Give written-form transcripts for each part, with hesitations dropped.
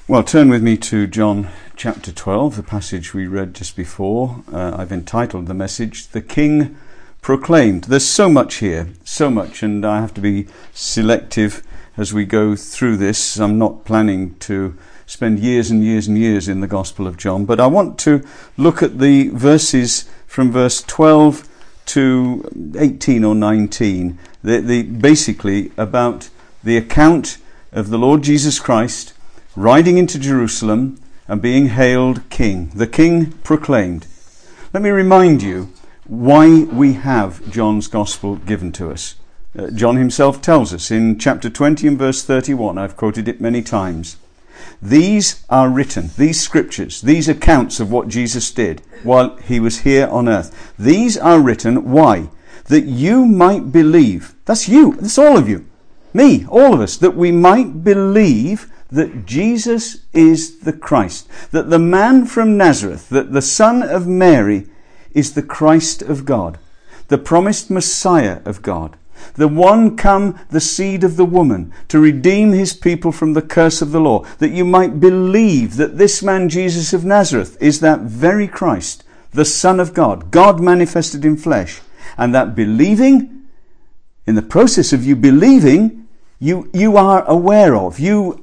Well, turn with me to John chapter 12, the passage we read just before. I've entitled the message, The King Proclaimed. There's so much here, so much, and I have to be selective as we go through this. I'm not planning to spend years and years and years in the Gospel of John, but I want to look at the verses from verse 12 to 18 or 19, basically about the account of the Lord Jesus Christ riding into Jerusalem and being hailed King, the King proclaimed. Let me remind you why we have John's Gospel given to us. John himself tells us in chapter 20 and verse 31, I've quoted it many times, these are written, these scriptures, these accounts of what Jesus did while he was here on earth. These are written, why? That you might believe. That's you, that's all of you, me, all of us, that we might believe that Jesus is the Christ, that the man from Nazareth, that the son of Mary is the Christ of God, the promised Messiah of God, the one come, the seed of the woman, to redeem his people from the curse of the law, that you might believe that this man Jesus of Nazareth is that very Christ, the Son of God, God manifested in flesh, and that believing, in the process of you believing, you are aware of, you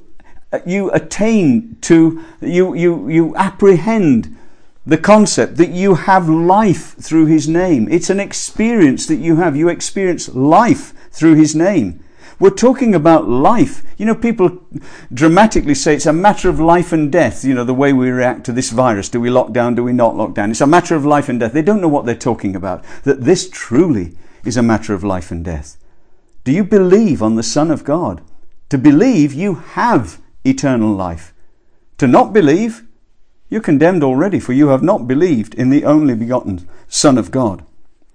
attain to, you apprehend the concept that you have life through his name. It's an experience that you have. You experience life through his name. We're talking about life. You know, people dramatically say it's a matter of life and death. You know, the way we react to this virus. Do we lock down? Do we not lock down? It's a matter of life and death. They don't know what they're talking about. That this truly is a matter of life and death. Do you believe on the Son of God? To believe, you have eternal life. To not believe, you're condemned already, for you have not believed in the only begotten Son of God.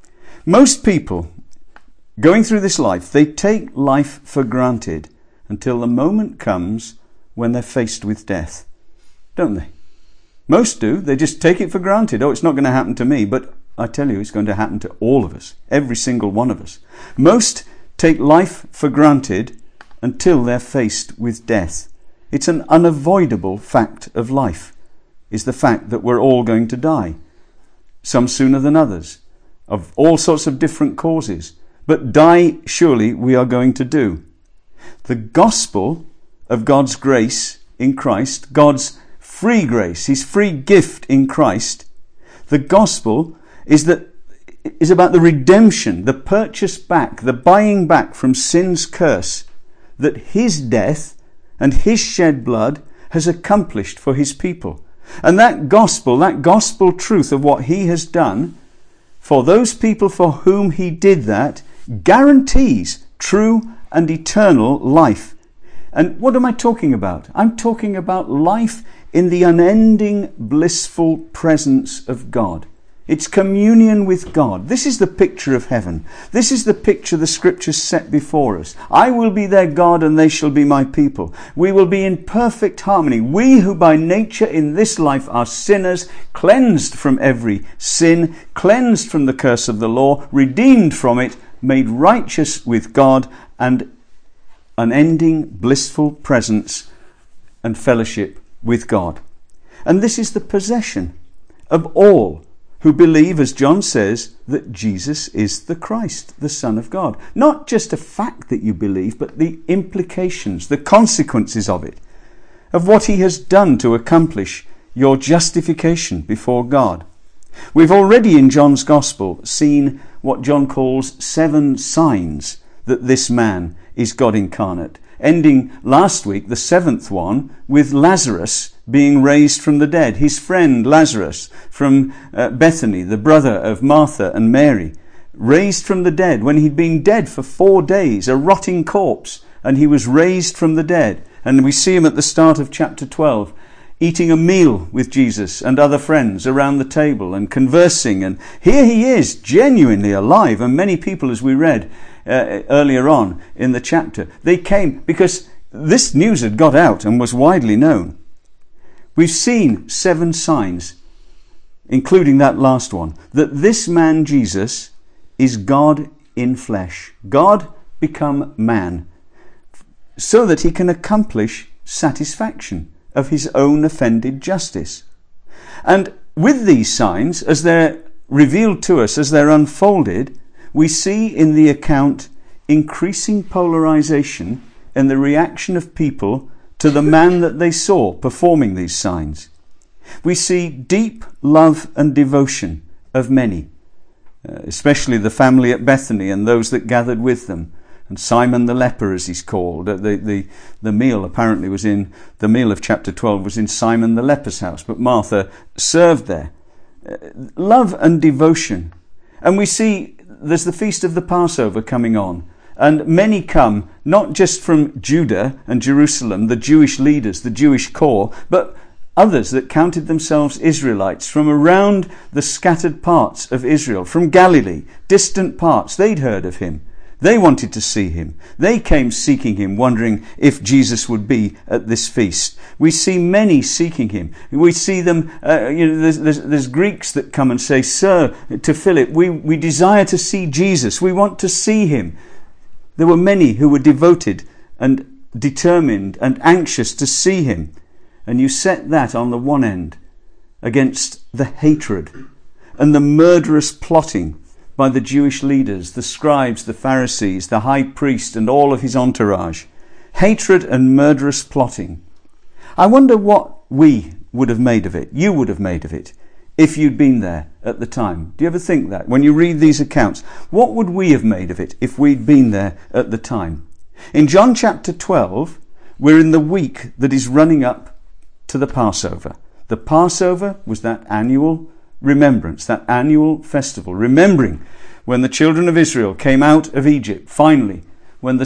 Most people going through this life, they take life for granted until the moment comes when they're faced with death, don't they? Most do. They just take it for granted. Oh, it's not going to happen to me. But I tell you, it's going to happen to all of us, every single one of us. Most take life for granted until they're faced with death. It's an unavoidable fact of life, is the fact that we're all going to die. Some sooner than others, of all sorts of different causes. But die, surely, we are going to do. The gospel of God's grace in Christ, God's free grace, his free gift in Christ, the gospel is about the redemption, the purchase back, the buying back from sin's curse that his death and his shed blood has accomplished for his people. And that gospel truth of what he has done for those people for whom he did that guarantees true and eternal life. And what am I talking about? I'm talking about life in the unending blissful presence of God. It's communion with God. This is the picture of heaven. This is the picture the scriptures set before us. I will be their God and they shall be my people. We will be in perfect harmony. We who by nature in this life are sinners, cleansed from every sin, cleansed from the curse of the law, redeemed from it, made righteous with God, and unending blissful presence and fellowship with God. And this is the possession of all who believe, as John says, that Jesus is the Christ, the Son of God. Not just a fact that you believe, but the implications, the consequences of it, of what he has done to accomplish your justification before God. We've already in John's Gospel seen what John calls 7 signs that this man is God incarnate, ending last week, the 7th one, with Lazarus being raised from the dead. His friend Lazarus from Bethany, the brother of Martha and Mary, raised from the dead when he'd been dead for 4 days, a rotting corpse, and he was raised from the dead. And we see him at the start of chapter 12, eating a meal with Jesus and other friends around the table and conversing. And here he is, genuinely alive. And many people, as we read earlier on in the chapter, they came because this news had got out and was widely known. We've seen 7 signs, including that last one, that this man Jesus is God in flesh. God become man, so that he can accomplish satisfaction, of his own offended justice. And with these signs, as they're revealed to us, as they're unfolded, we see in the account increasing polarization in the reaction of people to the man that they saw performing these signs. We see deep love and devotion of many, especially the family at Bethany and those that gathered with them. And Simon the leper, as he's called, the meal apparently was in, the meal of chapter 12 was in Simon the leper's house, but Martha served there. Love and devotion. And we see there's the feast of the Passover coming on. And many come, not just from Judah and Jerusalem, the Jewish leaders, the Jewish core, but others that counted themselves Israelites from around the scattered parts of Israel, from Galilee, distant parts. They'd heard of him. They wanted to see him. They came seeking him, wondering if Jesus would be at this feast. We see many seeking him. We see them, there's Greeks that come and say, "Sir," to Philip, we desire to see Jesus. We want to see him. There were many who were devoted and determined and anxious to see him. And you set that on the one end against the hatred and the murderous plotting by the Jewish leaders, the scribes, the Pharisees, the high priest and all of his entourage. Hatred and murderous plotting. I wonder what we would have made of it, you would have made of it, if you'd been there at the time. Do you ever think that? When you read these accounts, what would we have made of it if we'd been there at the time? In John chapter 12, we're in the week that is running up to the Passover. The Passover was that annual remembrance, that annual festival, remembering when the children of Israel came out of Egypt, finally, when the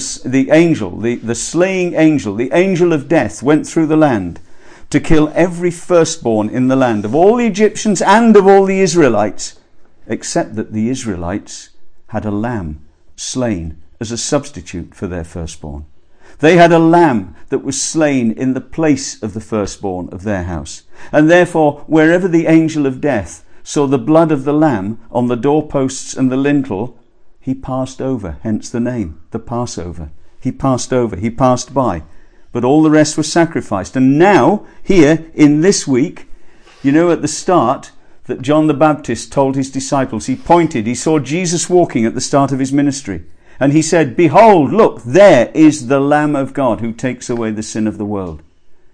slaying angel, the angel of death, went through the land to kill every firstborn in the land, of all the Egyptians and of all the Israelites, except that the Israelites had a lamb slain as a substitute for their firstborn. They had a lamb that was slain in the place of the firstborn of their house. And therefore, wherever the angel of death saw the blood of the lamb on the doorposts and the lintel, he passed over, hence the name, the Passover. He passed over, he passed by. But all the rest was sacrificed. And now, here, in this week, at the start, that John the Baptist told his disciples, he saw Jesus walking at the start of his ministry. And he said, "Behold, look, there is the Lamb of God who takes away the sin of the world."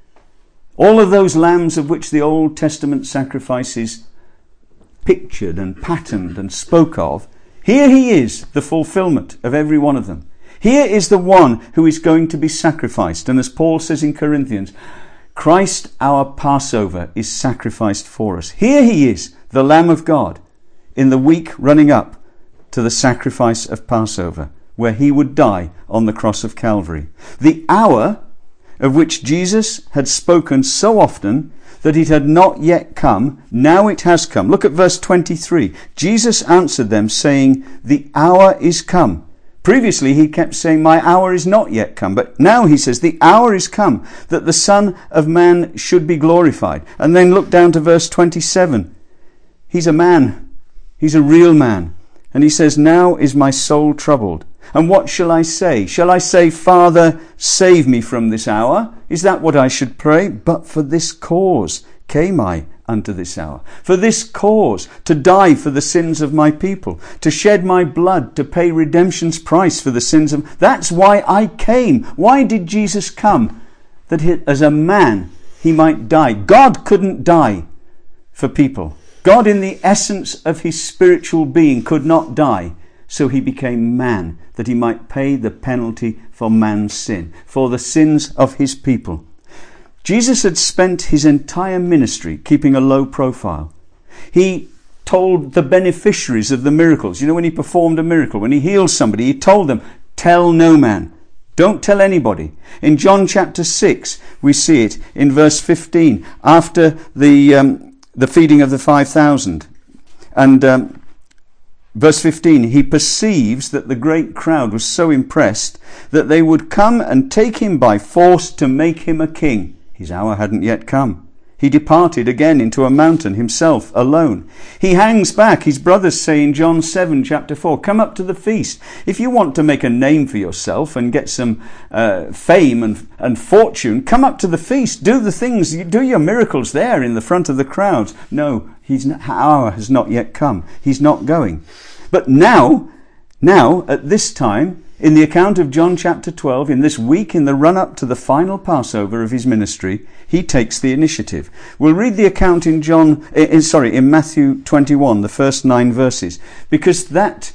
All of those lambs of which the Old Testament sacrifices pictured and patterned and spoke of, here he is, the fulfillment of every one of them. Here is the one who is going to be sacrificed. And as Paul says in Corinthians, Christ our Passover is sacrificed for us. Here he is, the Lamb of God, in the week running up to the sacrifice of Passover, where he would die on the cross of Calvary. The hour of which Jesus had spoken so often that it had not yet come, now it has come. Look at verse 23. Jesus answered them, saying, "The hour is come." Previously he kept saying, "My hour is not yet come." But now he says, "The hour is come that the Son of Man should be glorified." And then look down to verse 27. He's a man. He's a real man. And he says, "Now is my soul troubled. And what shall I say? Shall I say, 'Father, save me from this hour'? Is that what I should pray? But for this cause came I unto this hour. For this cause, to die for the sins of my people, to shed my blood, to pay redemption's price for the sins of..." That's why I came. Why did Jesus come? That as a man, he might die. God couldn't die for people. God, in the essence of his spiritual being, could not die. So he became man, that he might pay the penalty for man's sin, for the sins of his people. Jesus had spent his entire ministry keeping a low profile. He told the beneficiaries of the miracles, when he performed a miracle, when he healed somebody, he told them, "Tell no man." Don't tell anybody. In John chapter 6, we see it in verse 15, after the feeding of the 5,000. And verse 15, he perceives that the great crowd was so impressed that they would come and take him by force to make him a king. His hour hadn't yet come. He departed again into a mountain himself alone. He hangs back. His brothers say in John 7, chapter 4, come up to the feast. If you want to make a name for yourself and get some fame and fortune, come up to the feast. Do the things, do your miracles there in the front of the crowds. No, hour has not yet come. He's not going. But now, at this time, in the account of John chapter 12, in this week in the run-up to the final Passover of his ministry, he takes the initiative. We'll read the account in Matthew 21, the first 9 verses, because that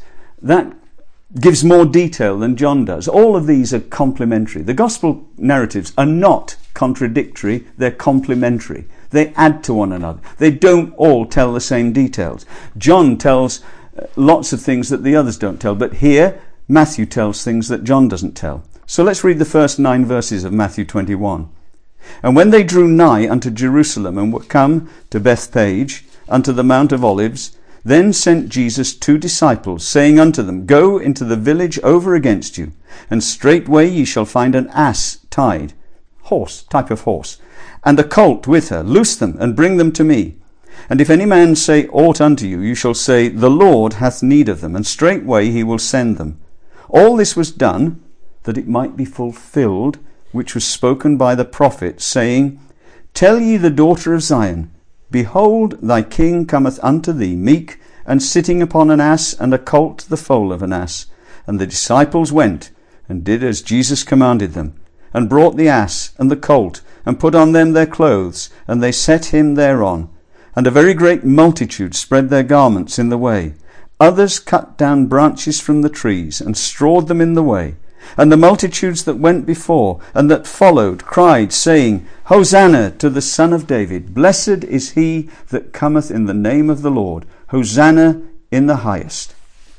gives more detail than John does. All of these are complementary. The gospel narratives are not contradictory, they're complementary. They add to one another. They don't all tell the same details. John tells lots of things that the others don't tell, but here Matthew tells things that John doesn't tell. So let's read the first 9 verses of Matthew 21. And when they drew nigh unto Jerusalem, and were come to Bethphage, unto the Mount of Olives, then sent Jesus 2 disciples, saying unto them, Go into the village over against you, and straightway ye shall find an ass tied, type of horse, and a colt with her. Loose them, and bring them to me. And if any man say aught unto you, you shall say, The Lord hath need of them, and straightway he will send them. All this was done, that it might be fulfilled, which was spoken by the prophet, saying, Tell ye the daughter of Zion, Behold, thy king cometh unto thee, meek, and sitting upon an ass, and a colt the foal of an ass. And the disciples went, and did as Jesus commanded them, and brought the ass and the colt, and put on them their clothes, and they set him thereon. And a very great multitude spread their garments in the way. Others cut down branches from the trees, and strawed them in the way. And the multitudes that went before, and that followed, cried, saying, Hosanna to the Son of David. Blessed is he that cometh in the name of the Lord. Hosanna in the highest.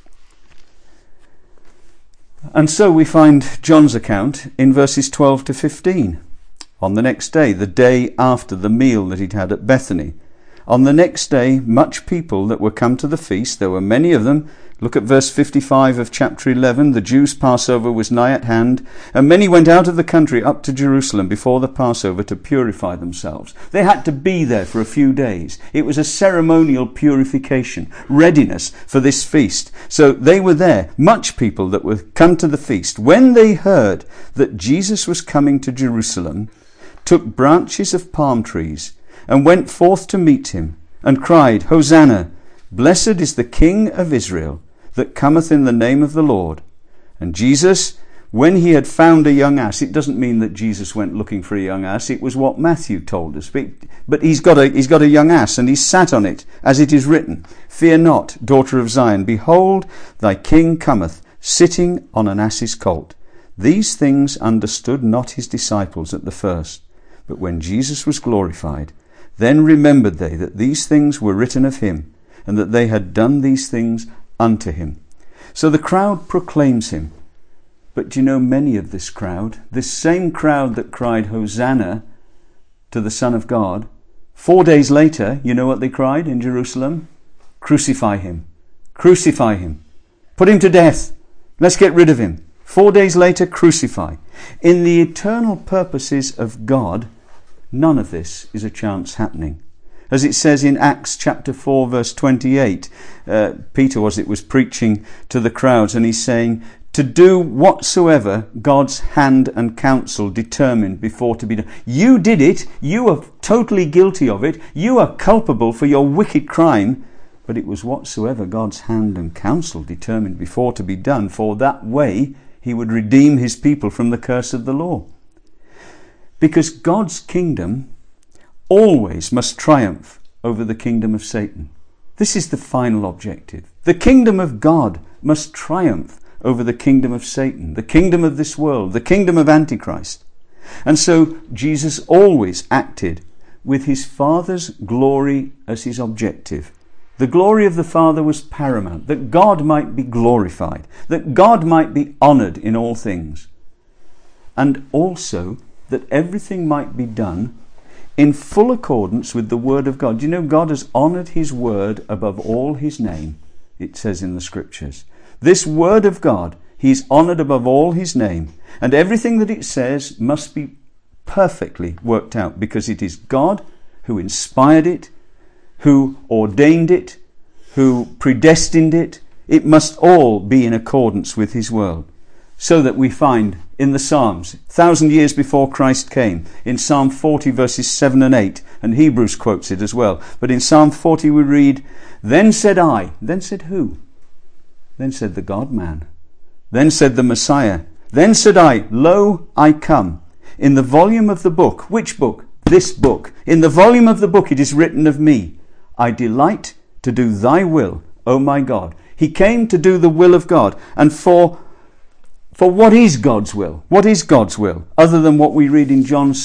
And so we find John's account in verses 12 to 15. On the next day, the day after the meal that he'd had at Bethany, on the next day, much people that were come to the feast, there were many of them. Look at verse 55 of chapter 11. The Jews' Passover was nigh at hand, and many went out of the country up to Jerusalem before the Passover to purify themselves. They had to be there for a few days. It was a ceremonial purification, readiness for this feast. So they were there, much people that were come to the feast. When they heard that Jesus was coming to Jerusalem, took branches of palm trees, and went forth to meet him, and cried, Hosanna! Blessed is the King of Israel, that cometh in the name of the Lord. And Jesus, when he had found a young ass, it doesn't mean that Jesus went looking for a young ass, it was what Matthew told us. But he's got a young ass, and he sat on it, as it is written, Fear not, daughter of Zion, behold, thy King cometh, sitting on an ass's colt. These things understood not his disciples at the first, but when Jesus was glorified, then remembered they that these things were written of him, and that they had done these things unto him. So the crowd proclaims him. But do you know many of this crowd, this same crowd that cried Hosanna to the Son of God, 4 days later, you know what they cried in Jerusalem? Crucify him. Crucify him. Put him to death. Let's get rid of him. 4 days later, crucify. In the eternal purposes of God, none of this is a chance happening. As it says in Acts chapter 4 verse 28, Peter was preaching to the crowds, and he's saying, to do whatsoever God's hand and counsel determined before to be done. You did it, you are totally guilty of it, you are culpable for your wicked crime, but it was whatsoever God's hand and counsel determined before to be done, for that way he would redeem his people from the curse of the law. Because God's kingdom always must triumph over the kingdom of Satan. This is the final objective. The kingdom of God must triumph over the kingdom of Satan, the kingdom of this world, the kingdom of Antichrist. And so Jesus always acted with his Father's glory as his objective. The glory of the Father was paramount, that God might be glorified, that God might be honoured in all things, and also that everything might be done in full accordance with the Word of God. You know, God has honoured his Word above all his name, it says in the Scriptures. This Word of God, he is honoured above all his name, and everything that it says must be perfectly worked out, because it is God who inspired it, who ordained it, who predestined it. It must all be in accordance with his will. So that we find in the Psalms, 1,000 years before Christ came, in Psalm 40 verses 7 and 8, and Hebrews quotes it as well. But in Psalm 40 we read, "Then said I," then said who? Then said the God-man. Then said the Messiah. Then said I, "Lo, I come. In the volume of the book," which book? This book. "In the volume of the book it is written of me, I delight to do thy will, O my God." He came to do the will of God. And for what is God's will? What is God's will? Other than what we read in John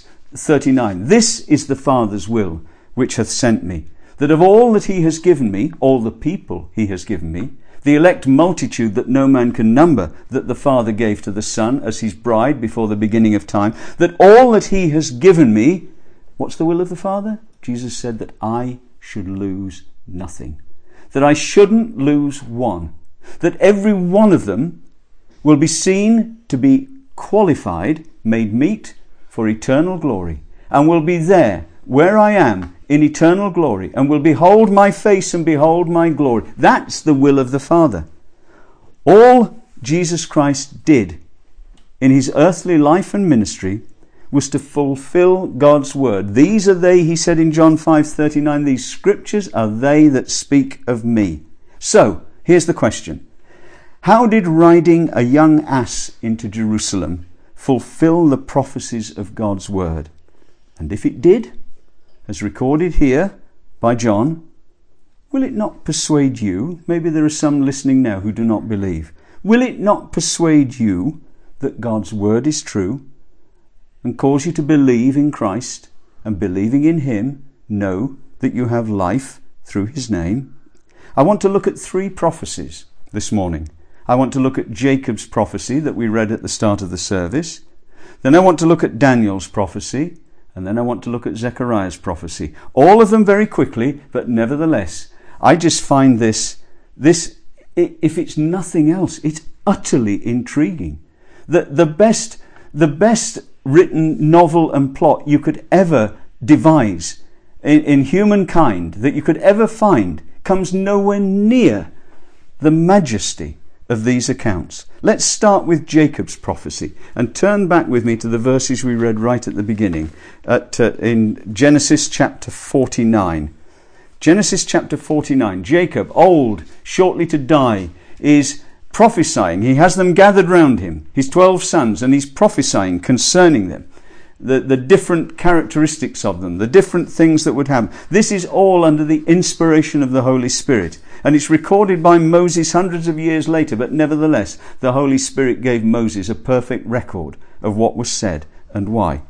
6:39. "This is the Father's will, which hath sent me, that of all that he has given me," all the people he has given me, "the elect multitude that no man can number, that the Father gave to the Son as his bride before the beginning of time, that all that he has given me," what's the will of the Father? Jesus said that I should lose nothing. That I shouldn't lose one. That every one of them will be seen to be qualified, made meet for eternal glory, and will be there where I am in eternal glory, and will behold my face and behold my glory. That's the will of the Father. All Jesus Christ did in his earthly life and ministry was to fulfill God's word. "These are they," he said in John 5:39, "these scriptures are they that speak of me." So, here's the question. How did riding a young ass into Jerusalem fulfill the prophecies of God's word? And if it did, as recorded here by John, will it not persuade you? Maybe there are some listening now who do not believe. Will it not persuade you that God's word is true and cause you to believe in Christ, and believing in him, know that you have life through his name? I want to look at 3 prophecies this morning. I want to look at Jacob's prophecy that we read at the start of the service. Then I want to look at Daniel's prophecy. And then I want to look at Zechariah's prophecy. All of them very quickly, but nevertheless, I just find this, if it's nothing else, it's utterly intriguing. The best written novel and plot you could ever devise in humankind, that you could ever find, comes nowhere near the majesty of these accounts. Let's start with Jacob's prophecy and turn back with me to the verses we read right at the beginning in Genesis chapter 49. Genesis chapter 49. Jacob, old, shortly to die, is prophesying. He has them gathered round him, his 12 sons, and he's prophesying concerning them, the different characteristics of them, the different things that would happen. This is all under the inspiration of the Holy Spirit. And it's recorded by Moses hundreds of years later, but nevertheless, the Holy Spirit gave Moses a perfect record of what was said and why.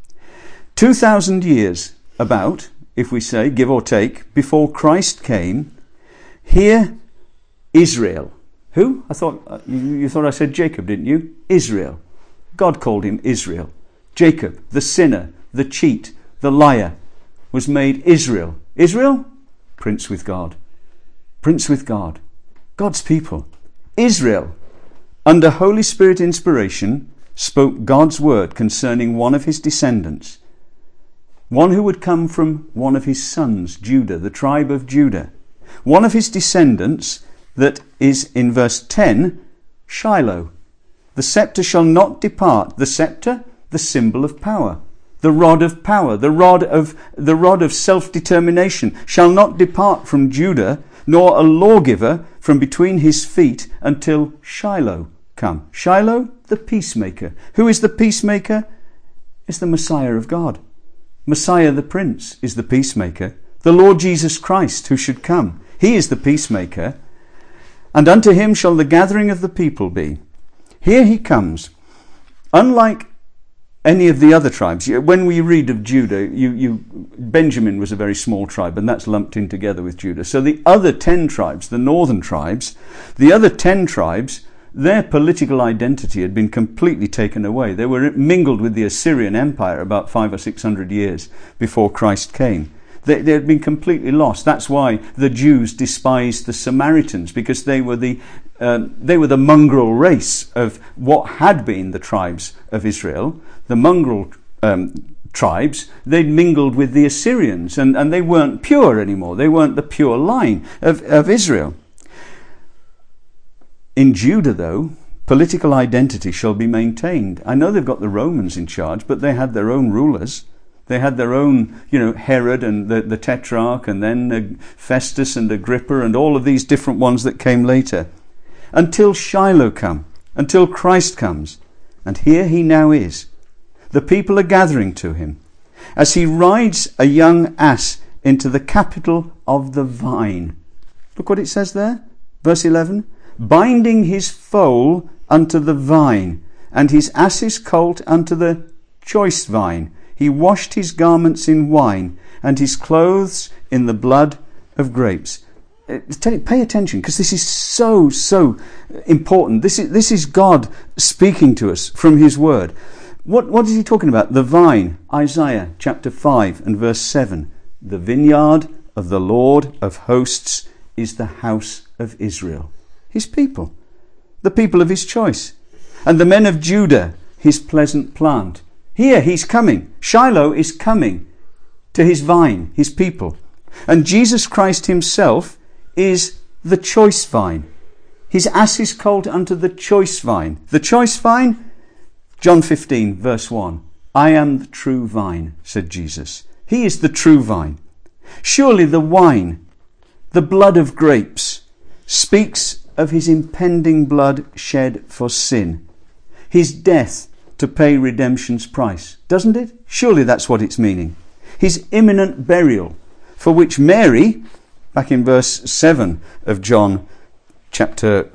2,000 years, about, if we say, give or take, before Christ came, here Israel. Who? I thought you thought I said Jacob, didn't you? Israel. God called him Israel. Jacob, the sinner, the cheat, the liar, was made Israel. Israel? Prince with God. Prince with God. God's people. Israel, under Holy Spirit inspiration, spoke God's word concerning one of his descendants. One who would come from one of his sons, Judah, the tribe of Judah. One of his descendants that is in verse 10, Shiloh. The scepter shall not depart. The scepter, the symbol of power. The rod of power, the rod of self-determination, shall not depart from Judah, nor a lawgiver from between his feet until Shiloh come. Shiloh, the peacemaker. Who is the peacemaker? It's the Messiah of God. Messiah the Prince is the peacemaker. The Lord Jesus Christ who should come. He is the peacemaker. And unto him shall the gathering of the people be. Here he comes. Unlike any of the other tribes, when we read of Judah, Benjamin was a very small tribe, and that's lumped in together with Judah. So the other 10 tribes, the northern tribes, the other 10 tribes, their political identity had been completely taken away. They were mingled with the Assyrian Empire about 500 or 600 years before Christ came. They had been completely lost. That's why the Jews despised the Samaritans, because they were the mongrel race of what had been the tribes of Israel. The mongrel tribes, they'd mingled with the Assyrians, and they weren't pure anymore. They weren't the pure line of Israel. In Judah, though, political identity shall be maintained. I know they've got the Romans in charge, but they had their own rulers. They had their own, Herod and the Tetrarch, and then Festus and Agrippa, and all of these different ones that came later. Until Shiloh come, until Christ comes. And here he now is. The people are gathering to him as he rides a young ass into the capital of the vine. Look what it says there, verse 11. Binding his foal unto the vine, and his ass's colt unto the choice vine. He washed his garments in wine, and his clothes in the blood of grapes. Pay attention, because this is so important. This is God speaking to us from his word. What is he talking about? The vine, Isaiah chapter 5 and verse 7. The vineyard of the Lord of hosts is the house of Israel. His people, the people of his choice. And the men of Judah, his pleasant plant. Here he's coming. Shiloh is coming to his vine, his people. And Jesus Christ himself is the choice vine. His ass is colt unto the choice vine. The choice vine, John 15 verse 1. I am the true vine, said Jesus. He is the true vine. Surely the wine, the blood of grapes, speaks of his impending blood shed for sin. His death to pay redemption's price, doesn't it? Surely that's what it's meaning. His imminent burial, for which Mary, back in verse 7 of John chapter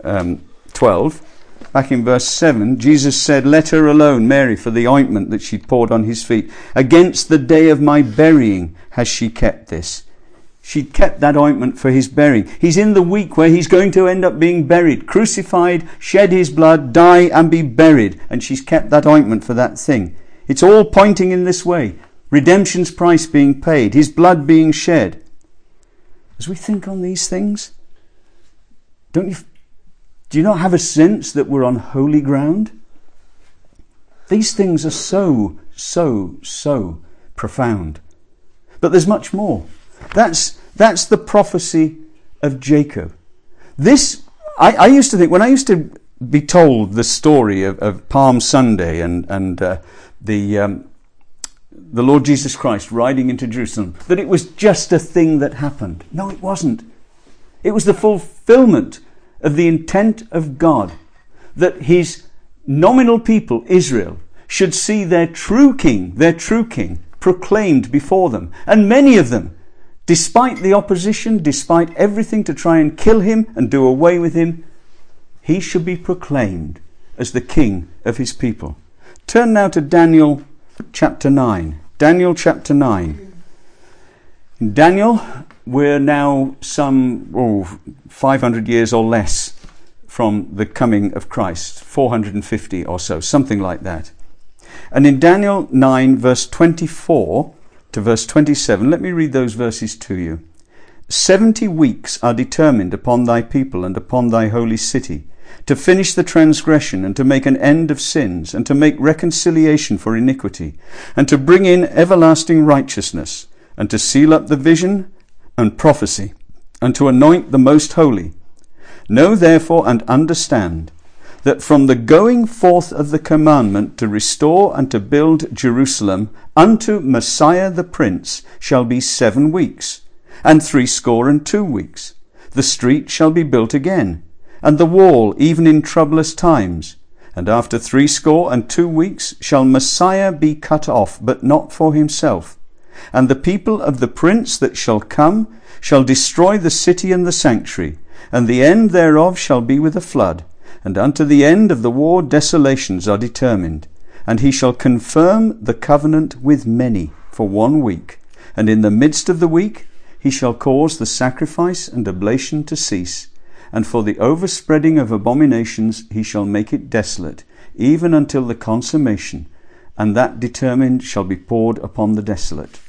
12, back in verse 7, Jesus said, let her alone, Mary, for the ointment that she poured on his feet. Against the day of my burying has she kept this. She kept that ointment for his burying. He's in the week where he's going to end up being buried, crucified, shed his blood, die and be buried. And she's kept that ointment for that thing. It's all pointing in this way. Redemption's price being paid, his blood being shed. As we think on these things, do you not have a sense that we're on holy ground? These things are so profound. But there's much more. That's the prophecy of Jacob. This, I used to think, when I used to be told the story of Palm Sunday and the Lord Jesus Christ riding into Jerusalem, that it was just a thing that happened. No, it wasn't. It was the fulfillment of the intent of God, that his nominal people, Israel, should see their true king, proclaimed before them. And many of them, despite the opposition, despite everything to try and kill him and do away with him, he should be proclaimed as the king of his people. Turn now to Daniel chapter 9. Daniel chapter 9. In Daniel, we're now some 500 years or less from the coming of Christ, 450 or so, something like that. And in Daniel 9 verse 24 to verse 27, let me read those verses to you. 70 weeks are determined upon thy people and upon thy holy city, to finish the transgression, and to make an end of sins, and to make reconciliation for iniquity, and to bring in everlasting righteousness, and to seal up the vision and prophecy, and to anoint the most holy. Know therefore and understand that from the going forth of the commandment to restore and to build Jerusalem unto Messiah the Prince shall be 7 weeks, and 62 weeks. The street shall be built again, and the wall even in troublous times. And after 62 weeks shall Messiah be cut off, but not for himself. And the people of the prince that shall come shall destroy the city and the sanctuary, and the end thereof shall be with a flood. And unto the end of the war desolations are determined. And he shall confirm the covenant with many for 1 week. And in the midst of the week he shall cause the sacrifice and oblation to cease. And for the overspreading of abominations he shall make it desolate, even until the consummation, and that determined shall be poured upon the desolate.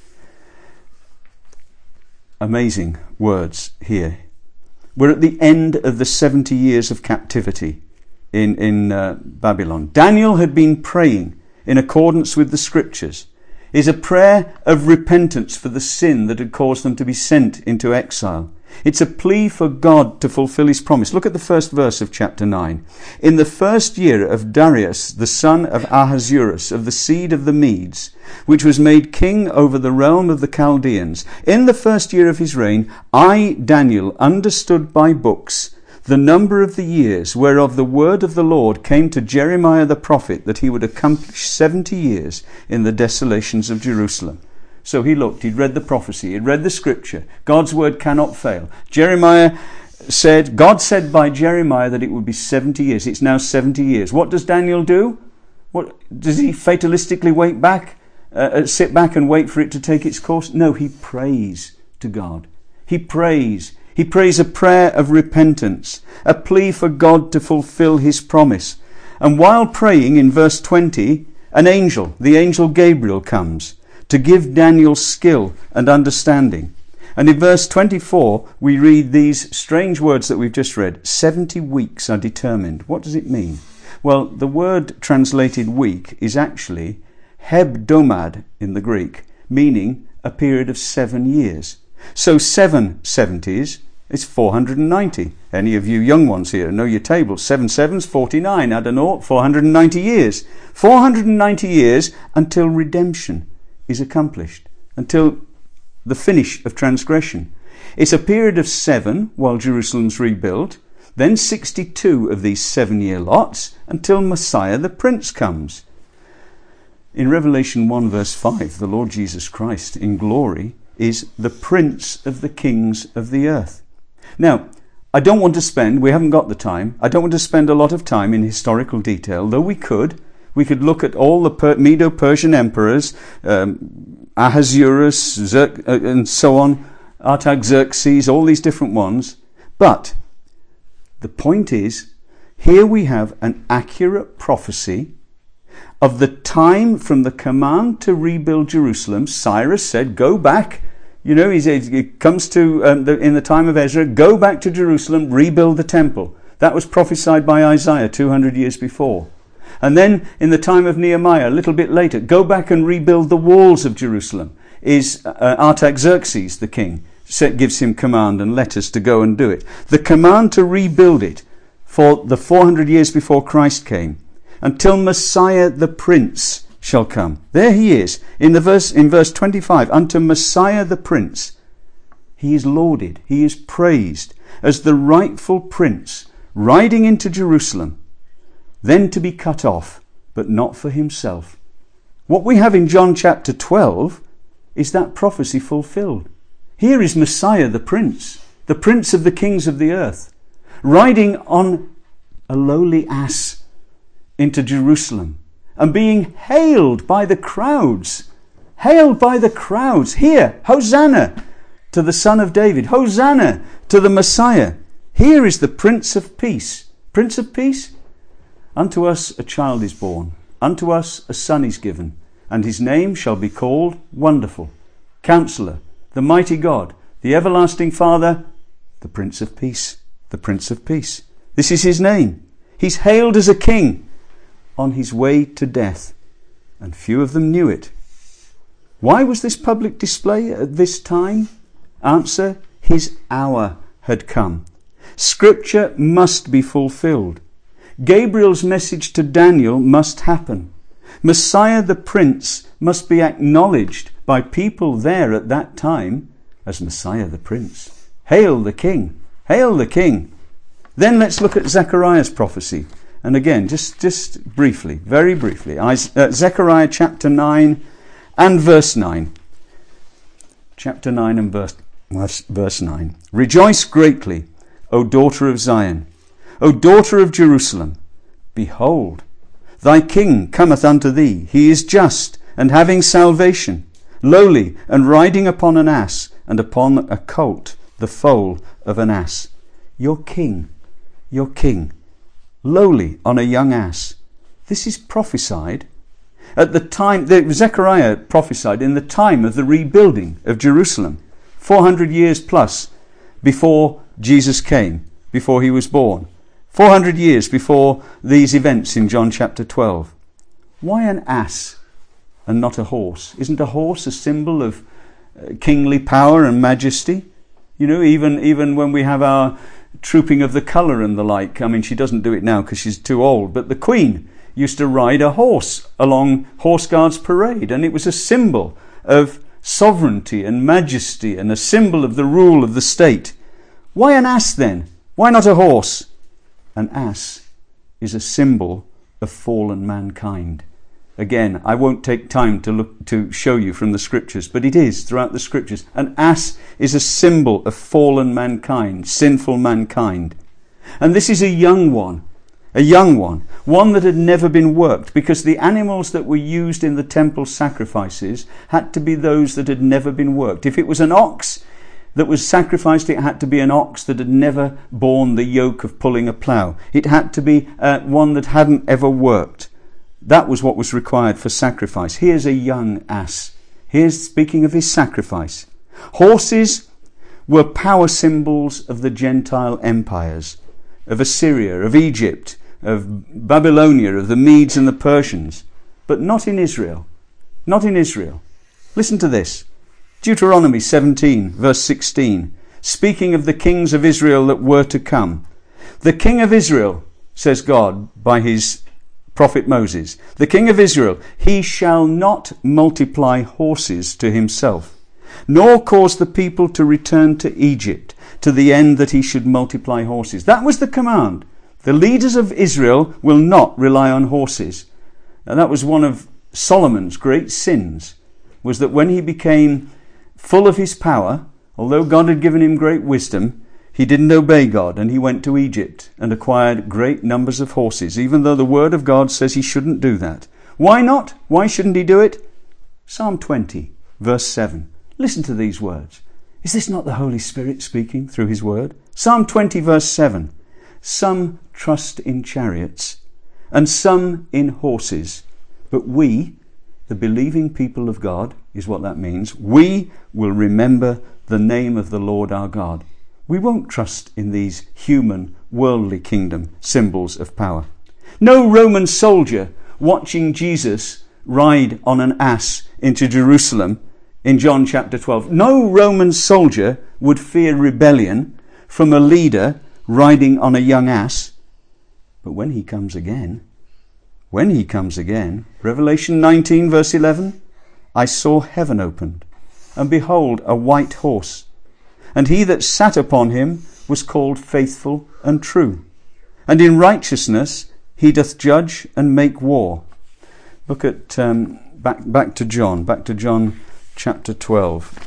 Amazing words here. We're at the end of the 70 years of captivity in Babylon. Daniel had been praying in accordance with the scriptures. is a prayer of repentance for the sin that had caused them to be sent into exile. It's a plea for God to fulfill his promise. Look at the first verse of chapter 9. In the first year of Darius, the son of Ahasuerus, of the seed of the Medes, which was made king over the realm of the Chaldeans, in the first year of his reign, I, Daniel, understood by books the number of the years whereof the word of the Lord came to Jeremiah the prophet, that he would accomplish 70 years in the desolations of Jerusalem. So he looked, he'd read the prophecy, he'd read the scripture. God's word cannot fail. God said by Jeremiah that it would be 70 years. It's now 70 years. What does Daniel do? What does he fatalistically sit back and wait for it to take its course? No, he prays to God. He prays. He prays a prayer of repentance, a plea for God to fulfill his promise. And while praying, in verse 20, the angel Gabriel, comes to give Daniel skill and understanding. And in verse 24, we read these strange words that we've just read. 70 weeks are determined. What does it mean? Well, the word translated week is actually hebdomad in the Greek, meaning a period of 7 years. So 7 70s is 490. Any of you young ones here know your tables. 7 sevens, 49. Add a naught, 490 years. 490 years until redemption is accomplished, until the finish of transgression. It's a period of 7 while Jerusalem's rebuilt, then 62 of these 7-year lots until Messiah the Prince comes. In Revelation 1 verse 5, the Lord Jesus Christ in glory is the Prince of the kings of the earth. Now, we haven't got the time, I don't want to spend a lot of time in historical detail, though we could. We could look at all the Medo-Persian emperors, Ahasuerus, and so on, Artaxerxes, all these different ones. But the point is, here we have an accurate prophecy of the time from the command to rebuild Jerusalem. Cyrus said, go back. It comes to, in the time of Ezra, go back to Jerusalem, rebuild the temple. That was prophesied by Isaiah 200 years before. And then in the time of Nehemiah, a little bit later, go back and rebuild the walls of Jerusalem. Artaxerxes, the king, gives him command and letters to go and do it. The command to rebuild it for the 400 years before Christ came, until Messiah the Prince shall come. There he is, in verse 25, unto Messiah the Prince. He is lauded, he is praised as the rightful prince, riding into Jerusalem, then to be cut off, but not for himself. What we have in John chapter 12 is that prophecy fulfilled. Here is Messiah the Prince of the kings of the earth, riding on a lowly ass into Jerusalem and being hailed by the crowds. Here, Hosanna to the Son of David. Hosanna to the Messiah. Here is the Prince of Peace. Prince of Peace? Unto us a child is born, unto us a son is given, and his name shall be called Wonderful, Counselor, the Mighty God, the Everlasting Father, the Prince of Peace, the Prince of Peace. This is his name. He's hailed as a king on his way to death, and few of them knew it. Why was this public display at this time? Answer, his hour had come. Scripture must be fulfilled. Gabriel's message to Daniel must happen. Messiah the Prince must be acknowledged by people there at that time as Messiah the Prince. Hail the King! Hail the King! Then let's look at Zechariah's prophecy. And again, just briefly, very briefly, Zechariah chapter 9 and verse 9. Chapter 9 and verse 9. Rejoice greatly, O daughter of Zion, O daughter of Jerusalem. Behold, thy king cometh unto thee. He is just, and having salvation, lowly, and riding upon an ass, and upon a colt, the foal of an ass. Your king, lowly on a young ass. This is prophesied at the time, Zechariah prophesied in the time of the rebuilding of Jerusalem, 400 years plus before Jesus came, before he was born. 400 years before these events in John chapter 12. Why an ass? and not a horse? Isn't a horse a symbol of kingly power and majesty? You know, even when we have our trooping of the colour and the like. I mean, she doesn't do it now because she's too old, but the Queen used to ride a horse along Horse Guards Parade, and it was a symbol of sovereignty and majesty and a symbol of the rule of the state. Why an ass then? Why not a horse? An ass is a symbol of fallen mankind. Again, I won't take time to show you from the scriptures, but it is throughout the scriptures. An ass is a symbol of fallen mankind, sinful mankind. And this is a young one one that had never been worked, because the animals that were used in the temple sacrifices had to be those that had never been worked. If it was an ox that was sacrificed, it had to be an ox that had never borne the yoke of pulling a plough. It had to be one that hadn't ever worked. That was what was required for sacrifice. Here's a young ass. Here's speaking of his sacrifice. Horses were power symbols of the Gentile empires, of Assyria, of Egypt, of Babylonia, of the Medes and the Persians, but not in Israel. Not in Israel. Listen to this. Deuteronomy 17, verse 16, speaking of the kings of Israel that were to come. The king of Israel, says God by his prophet Moses, the king of Israel, he shall not multiply horses to himself, nor cause the people to return to Egypt, to the end that he should multiply horses. That was the command. The leaders of Israel will not rely on horses. And that was one of Solomon's great sins, was that when he became full of his power, although God had given him great wisdom, he didn't obey God, and he went to Egypt and acquired great numbers of horses, even though the word of God says he shouldn't do that. Why not? Why shouldn't he do it? Psalm 20, verse 7. Listen to these words. Is this not the Holy Spirit speaking through his word? Psalm 20, verse 7. Some trust in chariots and some in horses, but we, the believing people of God, is what that means, we will remember the name of the Lord our God. We won't trust in these human, worldly kingdom symbols of power. No Roman soldier watching Jesus ride on an ass into Jerusalem in John chapter 12. No Roman soldier would fear rebellion from a leader riding on a young ass. But when he comes again, Revelation 19 verse 11, I saw heaven opened, and behold a white horse, and he that sat upon him was called Faithful and True, and in righteousness he doth judge and make war. Look at back to John chapter 12.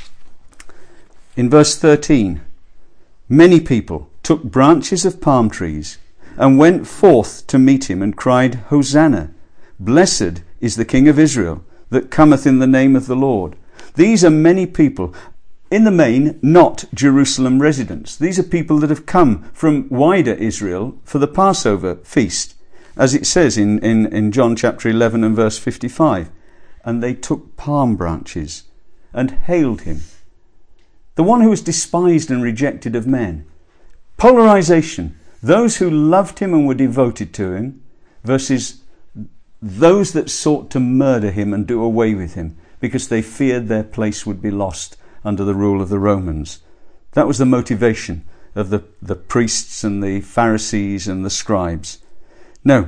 In verse 13, many people took branches of palm trees and went forth to meet him and cried, Hosanna! Blessed is the King of Israel that cometh in the name of the Lord. These are many people, in the main not Jerusalem residents. These are people that have come from wider Israel for the Passover feast, as it says in John chapter 11 and verse 55. And they took palm branches and hailed him, the one who was despised and rejected of men. Polarization. Those who loved him and were devoted to him versus those that sought to murder him and do away with him because they feared their place would be lost under the rule of the Romans. That was the motivation of the priests and the Pharisees and the scribes. No,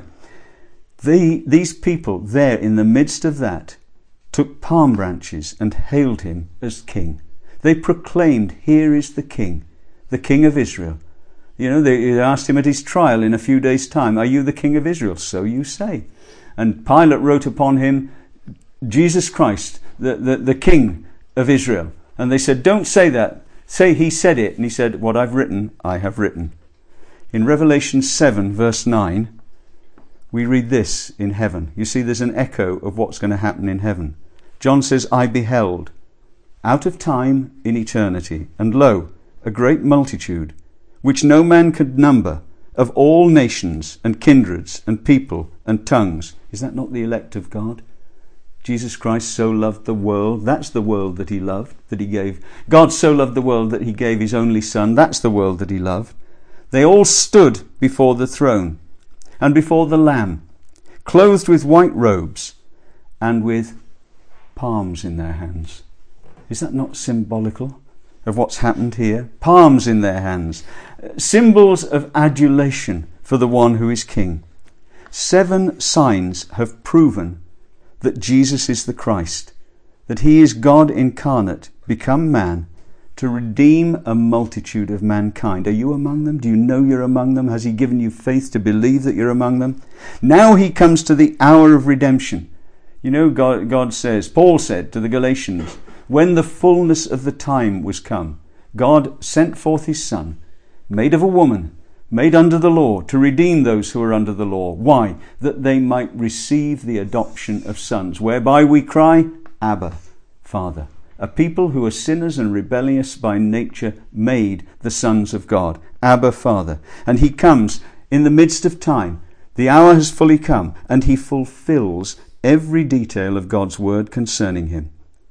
these people there in the midst of that took palm branches and hailed him as king. They proclaimed, here is the king of Israel. You know, they asked him at his trial in a few days' time, are you the king of Israel? So you say. And Pilate wrote upon him, Jesus Christ, the king of Israel. And they said, don't say that. Say he said it. And he said, what I've written, I have written. In Revelation 7, verse 9, we read this in heaven. You see, there's an echo of what's going to happen in heaven. John says, I beheld, out of time in eternity, and lo, a great multitude, which no man could number, of all nations and kindreds and people and tongues. Is that not the elect of God? Jesus Christ so loved the world. That's the world that he loved, that he gave. God so loved the world that he gave his only son. That's the world that he loved. They all stood before the throne and before the Lamb, clothed with white robes and with palms in their hands. Is that not symbolical of what's happened here? Palms in their hands. Symbols of adulation for the one who is king. 7 signs have proven that Jesus is the Christ, that he is God incarnate, become man, to redeem a multitude of mankind. Are you among them? Do you know you're among them? Has he given you faith to believe that you're among them? Now he comes to the hour of redemption. You know, God says, Paul said to the Galatians, when the fullness of the time was come, God sent forth his Son, made of a woman, made under the law, to redeem those who are under the law. Why? That they might receive the adoption of sons, whereby we cry, Abba, Father. A people who are sinners and rebellious by nature made the sons of God. Abba, Father. And he comes in the midst of time. The hour has fully come, and he fulfills every detail of God's word concerning him.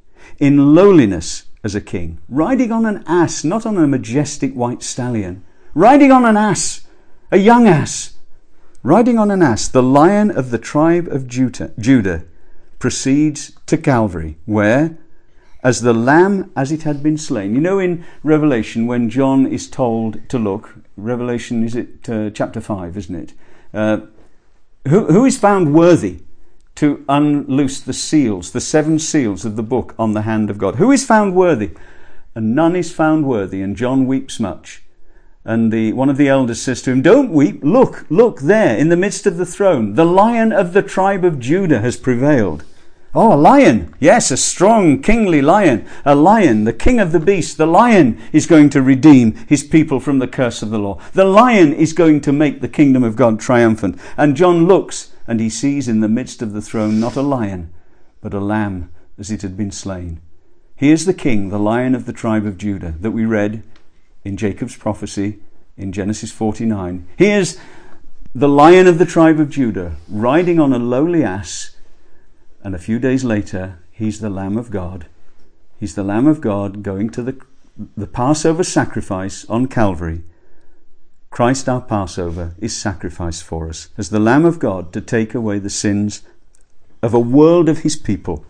In lowliness as a king, riding on an ass, not on a majestic white stallion, riding on an ass, a young ass, riding on an ass, the Lion of the tribe of Judah proceeds to Calvary, where, as the lamb as it had been slain. You know, in Revelation, when John is told to look, Revelation, is it chapter 5, isn't it? Who is found worthy to unloose the seals, the 7 seals of the book on the hand of God? Who is found worthy? And none is found worthy, and John weeps much. And one of the elders says to him, don't weep, look there in the midst of the throne. The Lion of the tribe of Judah has prevailed. Oh, a lion. Yes, a strong, kingly lion. A lion, the king of the beasts. The lion is going to redeem his people from the curse of the law. The lion is going to make the kingdom of God triumphant. And John looks and he sees in the midst of the throne not a lion, but a lamb as it had been slain. He is the king, the Lion of the tribe of Judah, that we read in Jacob's prophecy in Genesis 49. He is the Lion of the tribe of Judah, riding on a lowly ass. And a few days later, he's the Lamb of God. He's the Lamb of God going to the Passover sacrifice on Calvary. Christ, our Passover, is sacrificed for us as the Lamb of God to take away the sins of a world of his people.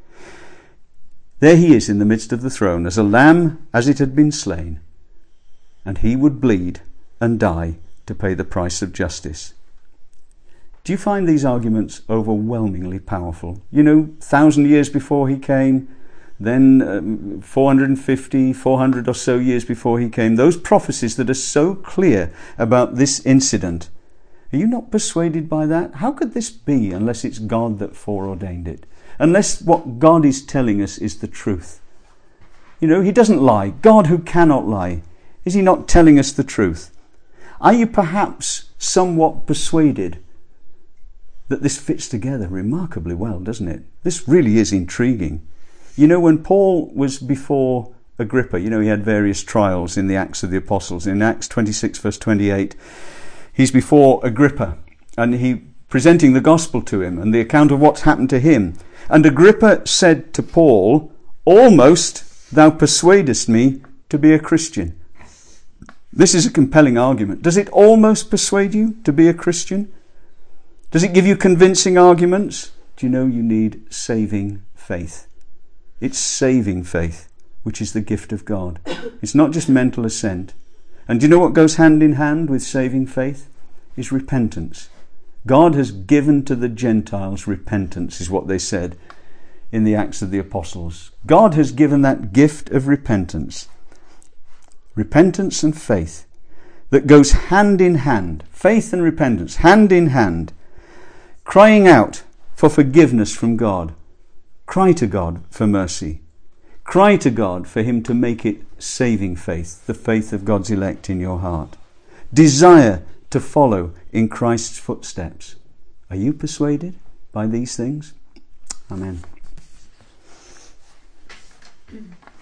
There he is in the midst of the throne as a lamb as it had been slain. And he would bleed and die to pay the price of justice. Do you find these arguments overwhelmingly powerful? You know, 1,000 years before he came, then 450, 400 or so years before he came, those prophecies that are so clear about this incident. Are you not persuaded by that? How could this be unless it's God that foreordained it? Unless what God is telling us is the truth. You know, he doesn't lie. God who cannot lie. Is he not telling us the truth? Are you perhaps somewhat persuaded that this fits together remarkably well, doesn't it? This really is intriguing. You know, when Paul was before Agrippa, you know, he had various trials in the Acts of the Apostles. In Acts 26 verse 28, he's before Agrippa and he presenting the gospel to him and the account of what's happened to him. And Agrippa said to Paul, almost thou persuadest me to be a Christian. This is a compelling argument. Does it almost persuade you to be a Christian? Does it give you convincing arguments? Do you know you need saving faith? It's saving faith, which is the gift of God. It's not just mental assent. And do you know what goes hand in hand with saving faith? Is repentance. God has given to the Gentiles repentance, is what they said in the Acts of the Apostles. God has given that gift of repentance. Repentance and faith that goes hand in hand. Faith and repentance, hand in hand. Crying out for forgiveness from God. Cry to God for mercy. Cry to God for him to make it saving faith, the faith of God's elect in your heart. Desire to follow in Christ's footsteps. Are you persuaded by these things? Amen.